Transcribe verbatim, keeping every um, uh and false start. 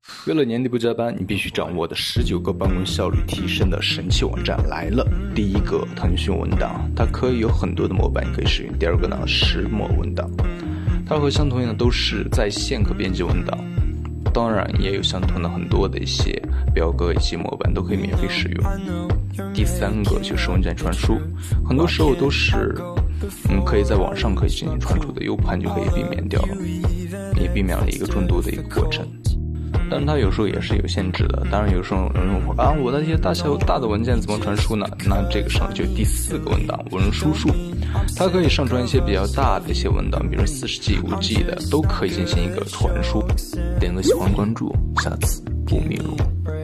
为了年底不加班，你必须掌握的十九个办公效率提升的神器网站来了。第一个，腾讯文档，它可以有很多的模板你可以使用。第二个呢，石墨文档，它和相同样的都是在线可编辑文档，当然也有相同的很多的一些表格以及模板都可以免费使用。第三个就是文件传输，很多时候都是嗯可以在网上可以进行传输的 U 盘就可以避免掉了，也避免了一个重读的一个过程。但它有时候也是有限制的，当然有时候有人说啊，我的一些大小大的文件怎么传输呢？那这个上就第四个文档文书数，它可以上传一些比较大的一些文档，比如四十 G、五 G 的，都可以进行一个传输。点个喜欢关注，下次不迷路。